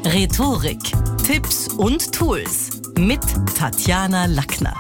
Rhetorik, Tipps und Tools mit Tatjana Lackner.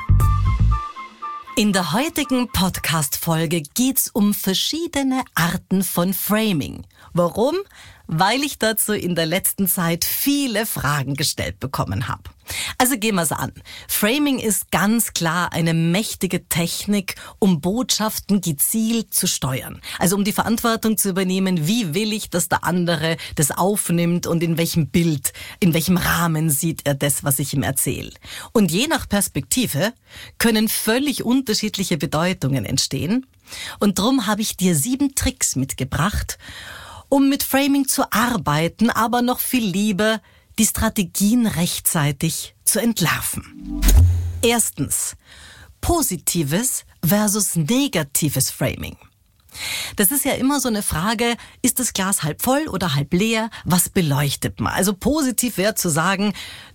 In der heutigen Podcast-Folge geht's um verschiedene Arten von Framing. Warum? Weil ich dazu in der letzten Zeit viele Fragen gestellt bekommen habe. Also gehen wir's an. Framing ist ganz klar eine mächtige Technik, um Botschaften gezielt zu steuern. Also um die Verantwortung zu übernehmen, wie will ich, dass der andere das aufnimmt und in welchem Bild, in welchem Rahmen sieht er das, was ich ihm erzähle. Und je nach Perspektive können völlig unterschiedliche Bedeutungen entstehen. Und drum habe ich dir 7 Tricks mitgebracht, um mit Framing zu arbeiten, aber noch viel lieber die Strategien rechtzeitig zu entlarven. Erstens, positives versus negatives Framing. Das ist ja immer so eine Frage, ist das Glas halb voll oder halb leer? Was beleuchtet man? Also positiv wäre zu sagen,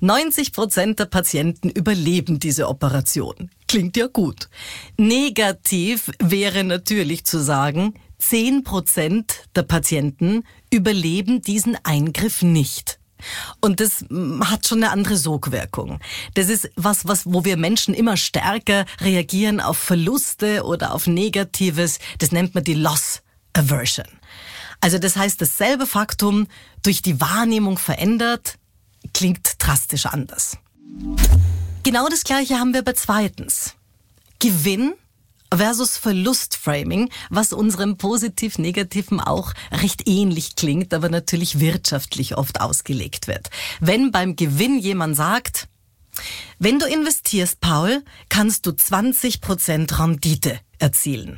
90% der Patienten überleben diese Operation. Klingt ja gut. Negativ wäre natürlich zu sagen, 10% der Patienten überleben diesen Eingriff nicht. Und das hat schon eine andere Sogwirkung. Das ist was, wo wir Menschen immer stärker reagieren auf Verluste oder auf Negatives. Das nennt man die Loss Aversion. Also das heißt, dasselbe Faktum durch die Wahrnehmung verändert, klingt drastisch anders. Genau das Gleiche haben wir bei zweitens. Gewinn versus Verlustframing, was unserem Positiv-Negativen auch recht ähnlich klingt, aber natürlich wirtschaftlich oft ausgelegt wird. Wenn beim Gewinn jemand sagt, wenn du investierst, Paul, kannst du 20% Rendite erzielen.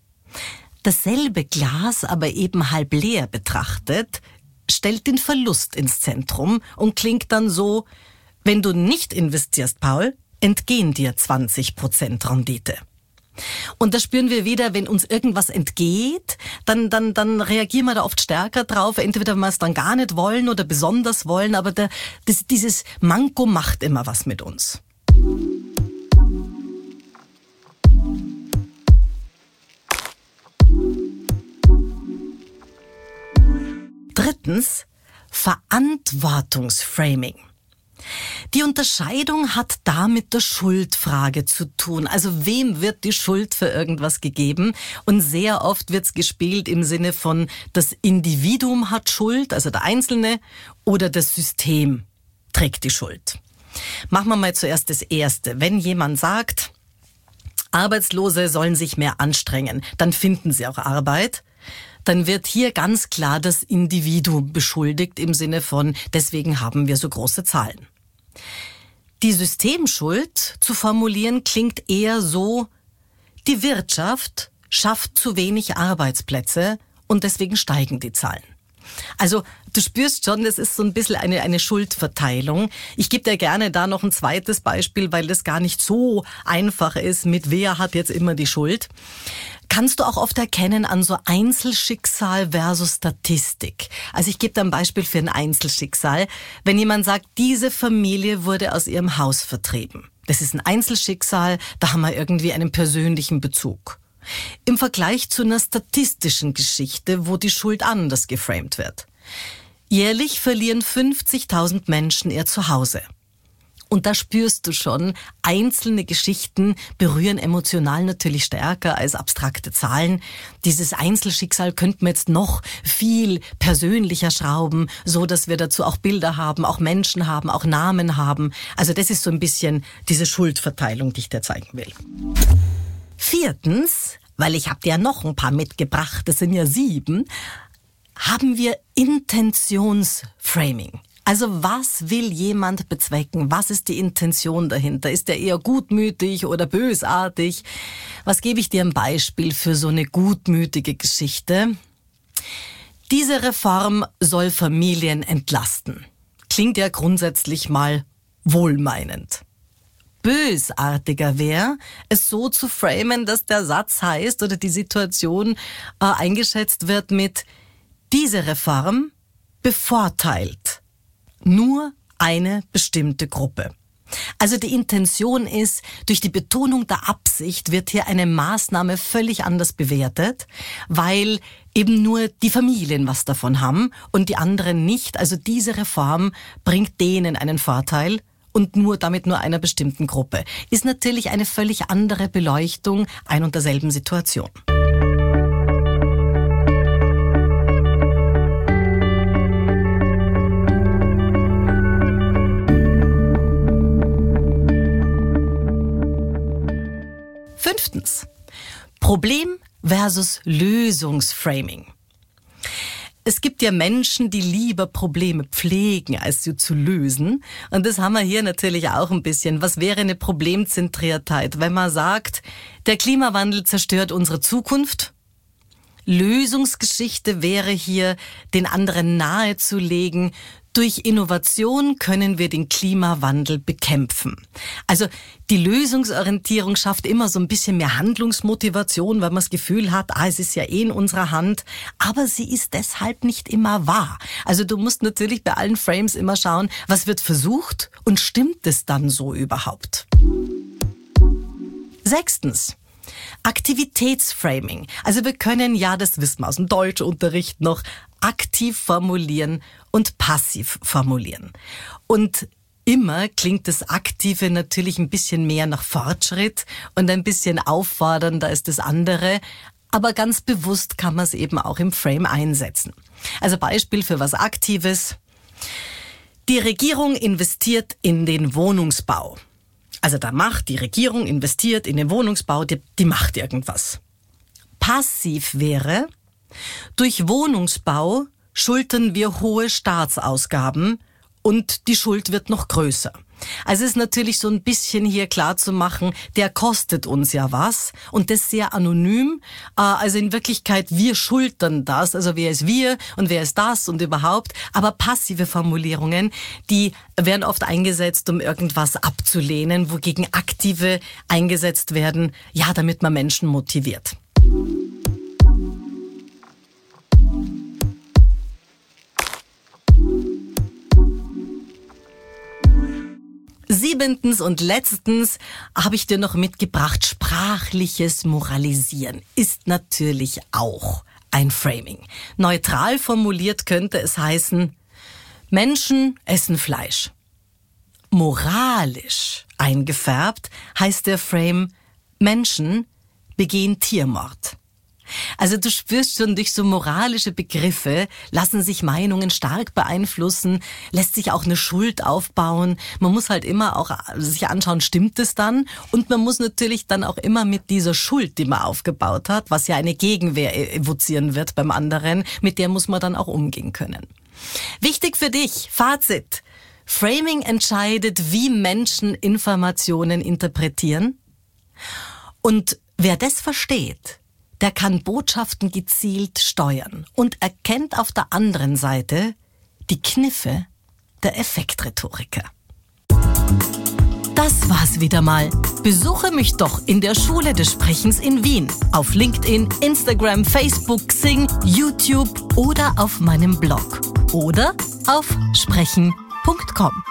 Dasselbe Glas, aber eben halb leer betrachtet, stellt den Verlust ins Zentrum und klingt dann so, wenn du nicht investierst, Paul, entgehen dir 20% Rendite. Und da spüren wir wieder, wenn uns irgendwas entgeht, dann reagieren wir da oft stärker drauf, entweder wenn wir es dann gar nicht wollen oder besonders wollen, aber dieses Manko macht immer was mit uns. Drittens, Verantwortungsframing. Die Unterscheidung hat da mit der Schuldfrage zu tun. Also wem wird die Schuld für irgendwas gegeben? Und sehr oft wird's gespielt im Sinne von, das Individuum hat Schuld, also der Einzelne, oder das System trägt die Schuld. Machen wir mal zuerst das Erste. Wenn jemand sagt, Arbeitslose sollen sich mehr anstrengen, dann finden sie auch Arbeit. Dann wird hier ganz klar das Individuum beschuldigt im Sinne von, deswegen haben wir so große Zahlen. Die Systemschuld zu formulieren klingt eher so, die Wirtschaft schafft zu wenig Arbeitsplätze und deswegen steigen die Zahlen. Also du spürst schon, das ist so ein bisschen eine Schuldverteilung. Ich gebe dir gerne da noch ein zweites Beispiel, weil das gar nicht so einfach ist, mit wer hat jetzt immer die Schuld. Kannst du auch oft erkennen an so Einzelschicksal versus Statistik. Also ich gebe da ein Beispiel für ein Einzelschicksal. Wenn jemand sagt, diese Familie wurde aus ihrem Haus vertrieben. Das ist ein Einzelschicksal, da haben wir irgendwie einen persönlichen Bezug. Im Vergleich zu einer statistischen Geschichte, wo die Schuld anders geframed wird. Jährlich verlieren 50.000 Menschen ihr Zuhause. Und da spürst du schon, einzelne Geschichten berühren emotional natürlich stärker als abstrakte Zahlen. Dieses Einzelschicksal könnten wir jetzt noch viel persönlicher schrauben, so dass wir dazu auch Bilder haben, auch Menschen haben, auch Namen haben. Also das ist so ein bisschen diese Schuldverteilung, die ich dir zeigen will. Viertens, weil ich habe dir ja noch ein paar mitgebracht, das sind ja 7, haben wir Intentionsframing. Also was will jemand bezwecken? Was ist die Intention dahinter? Ist er eher gutmütig oder bösartig? Was gebe ich dir ein Beispiel für so eine gutmütige Geschichte? Diese Reform soll Familien entlasten. Klingt ja grundsätzlich mal wohlmeinend. Bösartiger wäre, es so zu framen, dass der Satz heißt oder die Situation eingeschätzt wird mit diese Reform bevorteilt nur eine bestimmte Gruppe. Also die Intention ist, durch die Betonung der Absicht wird hier eine Maßnahme völlig anders bewertet, weil eben nur die Familien was davon haben und die anderen nicht. Also diese Reform bringt denen einen Vorteil und damit nur einer bestimmten Gruppe. Ist natürlich eine völlig andere Beleuchtung ein und derselben Situation. Fünftens. Problem versus Lösungsframing. Es gibt ja Menschen, die lieber Probleme pflegen, als sie zu lösen. Und das haben wir hier natürlich auch ein bisschen. Was wäre eine Problemzentriertheit, wenn man sagt, der Klimawandel zerstört unsere Zukunft? Lösungsgeschichte wäre hier, den anderen nahezulegen, durch Innovation können wir den Klimawandel bekämpfen. Also die Lösungsorientierung schafft immer so ein bisschen mehr Handlungsmotivation, weil man das Gefühl hat, es ist ja in unserer Hand, aber sie ist deshalb nicht immer wahr. Also du musst natürlich bei allen Frames immer schauen, was wird versucht und stimmt es dann so überhaupt? Sechstens. Aktivitätsframing. Also wir können ja, das wissen wir aus dem Deutschunterricht noch, aktiv formulieren und passiv formulieren. Und immer klingt das Aktive natürlich ein bisschen mehr nach Fortschritt und ein bisschen auffordernder als das andere. Aber ganz bewusst kann man es eben auch im Frame einsetzen. Also Beispiel für was Aktives. Die Regierung investiert in den Wohnungsbau. Also die Regierung investiert in den Wohnungsbau, die macht irgendwas. Passiv wäre, durch Wohnungsbau schultern wir hohe Staatsausgaben und die Schuld wird noch größer. Also es ist natürlich so ein bisschen hier klar zu machen, der kostet uns ja was und das sehr anonym. Also in Wirklichkeit, wir schultern das, also wer ist wir und wer ist das und überhaupt. Aber passive Formulierungen, die werden oft eingesetzt, um irgendwas abzulehnen, wogegen aktive eingesetzt werden, ja, damit man Menschen motiviert. Siebentens und letztens habe ich dir noch mitgebracht, sprachliches Moralisieren ist natürlich auch ein Framing. Neutral formuliert könnte es heißen, Menschen essen Fleisch. Moralisch eingefärbt heißt der Frame, Menschen begehen Tiermord. Also du spürst schon, durch so moralische Begriffe lassen sich Meinungen stark beeinflussen, lässt sich auch eine Schuld aufbauen. Man muss halt immer auch sich anschauen, stimmt es dann? Und man muss natürlich dann auch immer mit dieser Schuld, die man aufgebaut hat, was ja eine Gegenwehr evozieren wird beim anderen, mit der muss man dann auch umgehen können. Wichtig für dich, Fazit. Framing entscheidet, wie Menschen Informationen interpretieren. Und wer das versteht, der kann Botschaften gezielt steuern und erkennt auf der anderen Seite die Kniffe der Effektrhetoriker. Das war's wieder mal. Besuche mich doch in der Schule des Sprechens in Wien. Auf LinkedIn, Instagram, Facebook, Xing, YouTube oder auf meinem Blog. Oder auf sprechen.com.